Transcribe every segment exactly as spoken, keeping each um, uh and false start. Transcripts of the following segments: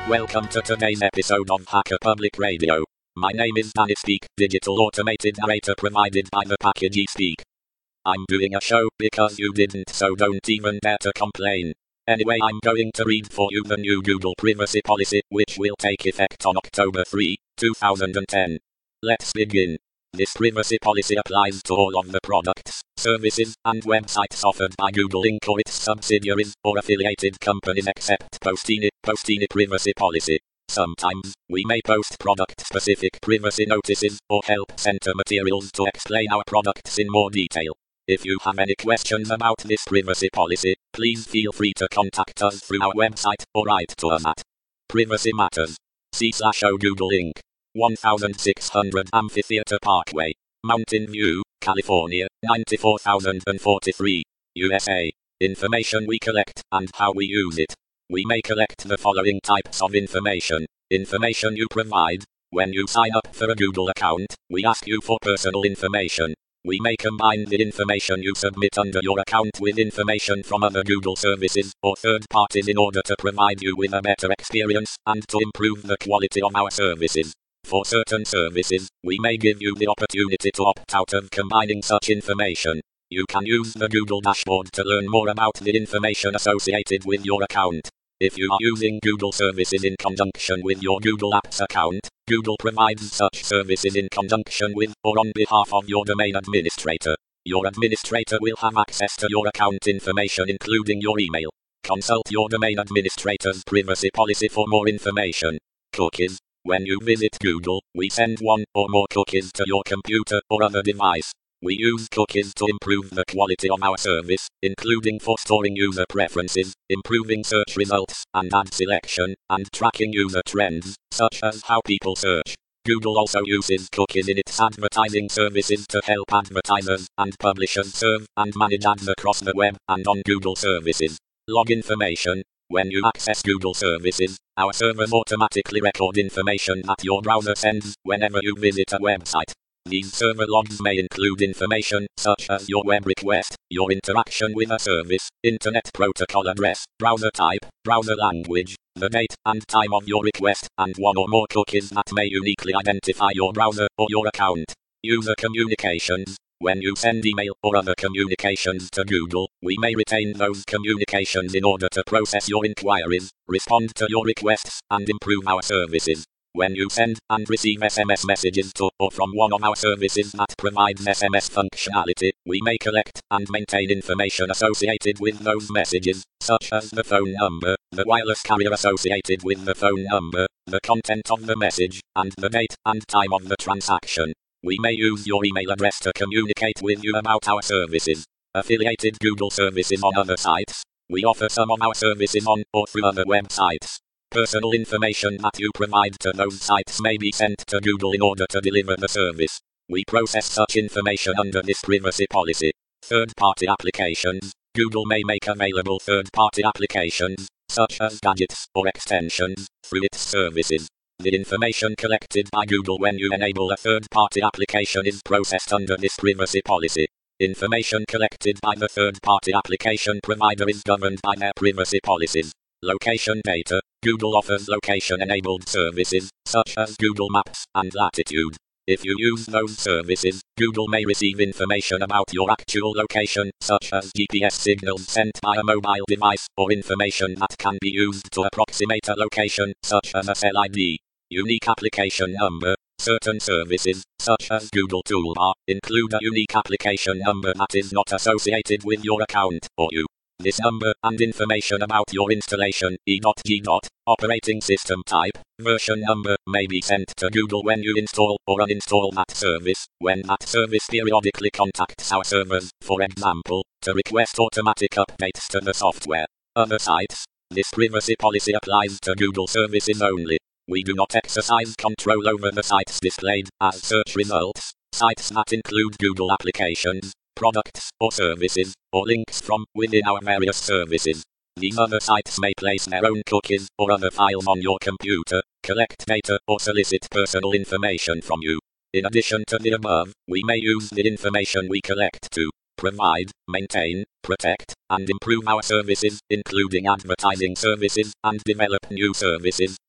Welcome to today's episode of Hacker Public Radio. My name is Danny Speak, digital automated narrator provided by the package eSpeak. I'm doing a show because you didn't, so don't even dare to complain. Anyway, I'm going to read for you the new Google privacy policy, which will take effect on October third, two thousand ten. Let's begin. This privacy policy applies to all of the products, services, and websites offered by Google Incorporated or its subsidiaries or affiliated companies except Postini, Postini Privacy Policy. Sometimes, we may post product-specific privacy notices or help center materials to explain our products in more detail. If you have any questions about this privacy policy, please feel free to contact us through our website or write to us at Privacy Matters. C slash O Google Incorporated. sixteen hundred Amphitheater Parkway, Mountain View, California, ninety-four thousand forty-three, U S A. Information we collect and how we use it. We may collect the following types of information. Information you provide. When you sign up for a Google account, we ask you for personal information. We may combine the information you submit under your account with information from other Google services or third parties in order to provide you with a better experience and to improve the quality of our services. For certain services, we may give you the opportunity to opt out of combining such information. You can use the Google dashboard to learn more about the information associated with your account. If you are using Google services in conjunction with your Google Apps account, Google provides such services in conjunction with or on behalf of your domain administrator. Your administrator will have access to your account information including your email. Consult your domain administrator's privacy policy for more information. Cookies. When you visit Google, we send one or more cookies to your computer or other device. We use cookies to improve the quality of our service, including for storing user preferences, improving search results and ad selection, and tracking user trends, such as how people search. Google also uses cookies in its advertising services to help advertisers and publishers serve and manage ads across the web and on Google services. Log information. When you access Google services, our servers automatically record information that your browser sends whenever you visit a website. These server logs may include information such as your web request, your interaction with a service, internet protocol address, browser type, browser language, the date and time of your request, and one or more cookies that may uniquely identify your browser or your account. User communications. When you send email or other communications to Google, we may retain those communications in order to process your inquiries, respond to your requests, and improve our services. When you send and receive S M S messages to or from one of our services that provides S M S functionality, we may collect and maintain information associated with those messages, such as the phone number, the wireless carrier associated with the phone number, the content of the message, and the date and time of the transaction. We may use your email address to communicate with you about our services. Affiliated Google services on other sites. We offer some of our services on or through other websites. Personal information that you provide to those sites may be sent to Google in order to deliver the service. We process such information under this privacy policy. Third-party applications. Google may make available third-party applications, such as gadgets or extensions, through its services. The information collected by Google when you enable a third-party application is processed under this privacy policy. Information collected by the third-party application provider is governed by their privacy policies. Location data. Google offers location-enabled services, such as Google Maps and Latitude. If you use those services, Google may receive information about your actual location, such as G P S signals sent by a mobile device, or information that can be used to approximate a location, such as a cell I D. Unique application number. Certain services, such as Google Toolbar, include a unique application number that is not associated with your account or you. This number and information about your installation, E G. Operating system type, version number, may be sent to Google when you install or uninstall that service, when that service periodically contacts our servers, for example, to request automatic updates to the software. Other sites. This privacy policy applies to Google services only. We do not exercise control over the sites displayed as search results. Sites that include Google applications, products or services, or links from within our various services. These other sites may place their own cookies or other files on your computer, collect data or solicit personal information from you. In addition to the above, we may use the information we collect to provide, maintain, protect, and improve our services, including advertising services, and develop new services.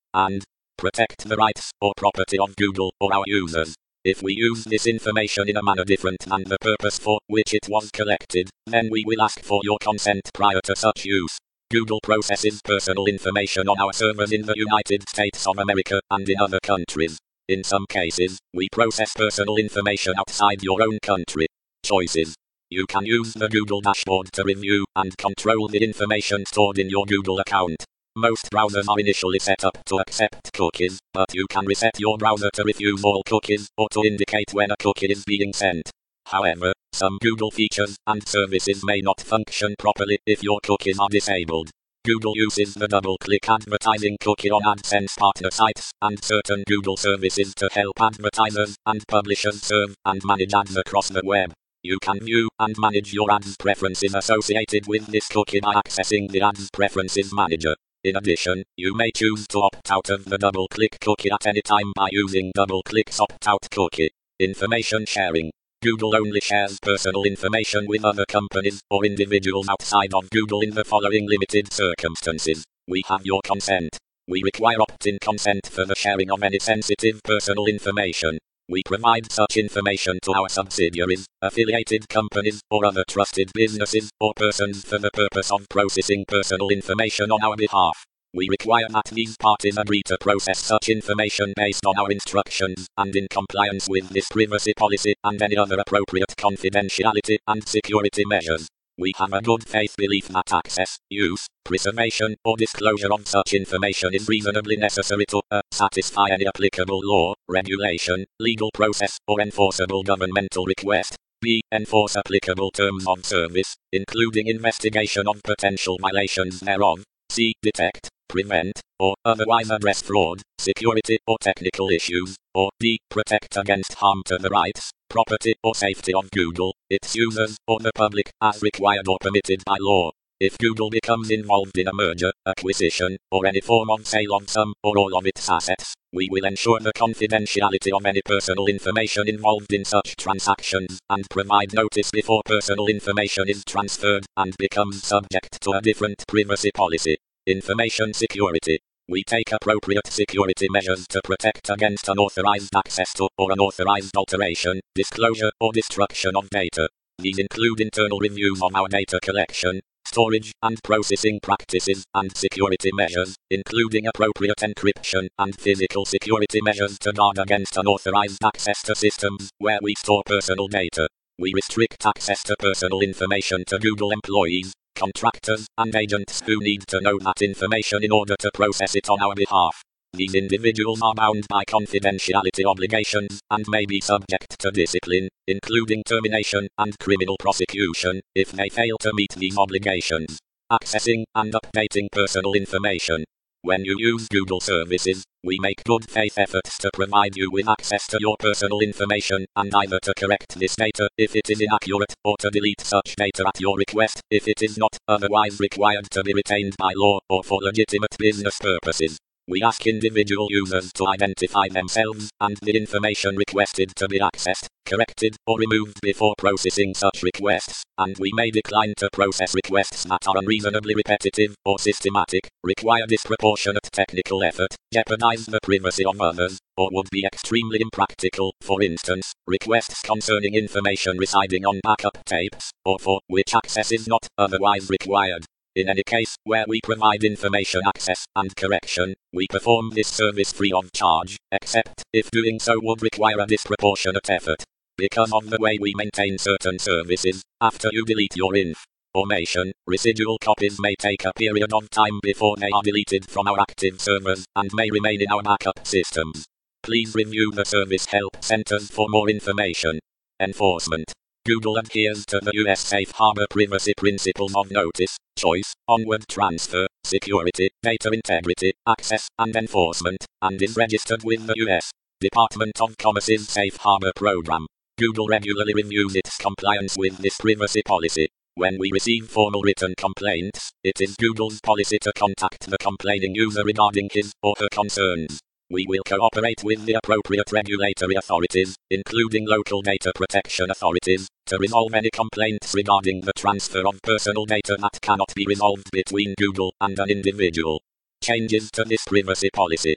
and protect the rights or property of Google or our users. If we use this information in a manner different than the purpose for which it was collected, then we will ask for your consent prior to such use. Google processes personal information on our servers in the United States of America and in other countries. In some cases, we process personal information outside your own country. Choices. You can use the Google dashboard to review and control the information stored in your Google account. Most browsers are initially set up to accept cookies, but you can reset your browser to refuse all cookies or to indicate when a cookie is being sent. However, some Google features and services may not function properly if your cookies are disabled. Google uses the double-click advertising cookie on AdSense partner sites and certain Google services to help advertisers and publishers serve and manage ads across the web. You can view and manage your ads preferences associated with this cookie by accessing the Ads Preferences Manager. In addition, you may choose to opt out of the double-click cookie at any time by using double-click's opt-out cookie. Information sharing. Google only shares personal information with other companies or individuals outside of Google in the following limited circumstances. We have your consent. We require opt-in consent for the sharing of any sensitive personal information. We provide such information to our subsidiaries, affiliated companies, or other trusted businesses or persons for the purpose of processing personal information on our behalf. We require that these parties agree to process such information based on our instructions and in compliance with this privacy policy and any other appropriate confidentiality and security measures. We have a good faith belief that access, use, preservation, or disclosure of such information is reasonably necessary to uh, satisfy any applicable law, regulation, legal process, or enforceable governmental request. B. Enforce applicable terms of service, including investigation of potential violations thereof. C. Detect, prevent, or otherwise address fraud, security, or technical issues. Or D. Protect against harm to the rights, property, or safety of Google, its users, or the public, as required or permitted by law. If Google becomes involved in a merger, acquisition, or any form of sale of some or all of its assets, we will ensure the confidentiality of any personal information involved in such transactions and provide notice before personal information is transferred and becomes subject to a different privacy policy. Information security. We take appropriate security measures to protect against unauthorized access to or unauthorized alteration, disclosure, or destruction of data. These include internal reviews of our data collection, storage, and processing practices, and security measures, including appropriate encryption and physical security measures to guard against unauthorized access to systems where we store personal data. We restrict access to personal information to Google employees, contractors, and agents who need to know that information in order to process it on our behalf. These individuals are bound by confidentiality obligations and may be subject to discipline, including termination and criminal prosecution, if they fail to meet these obligations. Accessing and updating personal information. When you use Google services, we make good faith efforts to provide you with access to your personal information and either to correct this data if it is inaccurate or to delete such data at your request if it is not otherwise required to be retained by law or for legitimate business purposes. We ask individual users to identify themselves and the information requested to be accessed, corrected, or removed before processing such requests, and we may decline to process requests that are unreasonably repetitive or systematic, require disproportionate technical effort, jeopardize the privacy of others, or would be extremely impractical, for instance, requests concerning information residing on backup tapes, or for which access is not otherwise required. In any case where we provide information access and correction, we perform this service free of charge, except if doing so would require a disproportionate effort. Because of the way we maintain certain services, after you delete your information, residual copies may take a period of time before they are deleted from our active servers and may remain in our backup systems. Please review the Service Help Centers for more information. Enforcement. Google adheres to the U S Safe Harbor privacy principles of notice, choice, onward transfer, security, data integrity, access, and enforcement, and is registered with the U S Department of Commerce's Safe Harbor program. Google regularly reviews its compliance with this privacy policy. When we receive formal written complaints, it is Google's policy to contact the complaining user regarding his or her concerns. We will cooperate with the appropriate regulatory authorities, including local data protection authorities, to resolve any complaints regarding the transfer of personal data that cannot be resolved between Google and an individual. Changes to this privacy policy.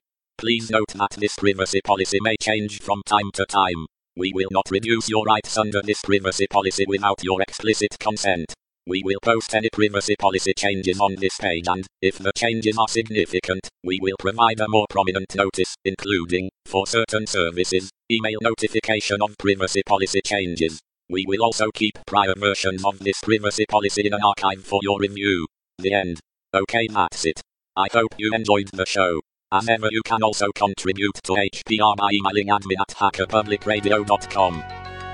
Please note that this privacy policy may change from time to time. We will not reduce your rights under this privacy policy without your explicit consent. We will post any privacy policy changes on this page, and, if the changes are significant, we will provide a more prominent notice, including, for certain services, email notification of privacy policy changes. We will also keep prior versions of this privacy policy in an archive for your review. The end. Okay, that's it. I hope you enjoyed the show. As ever, you can also contribute to H P R by emailing admin at hacker public radio dot com.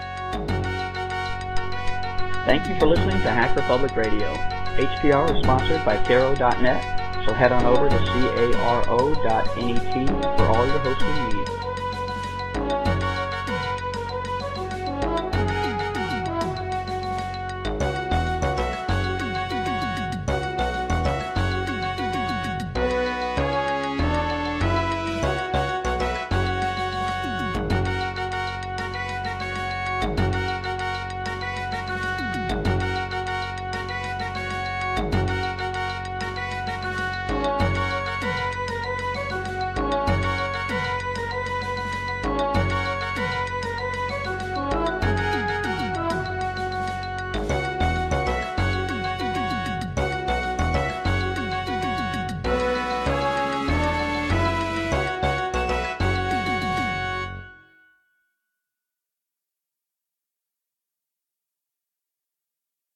Thank you for listening to Hacker Public Radio. H P R is sponsored by Caro dot net, so head on over to caro dot net for all your hosting needs.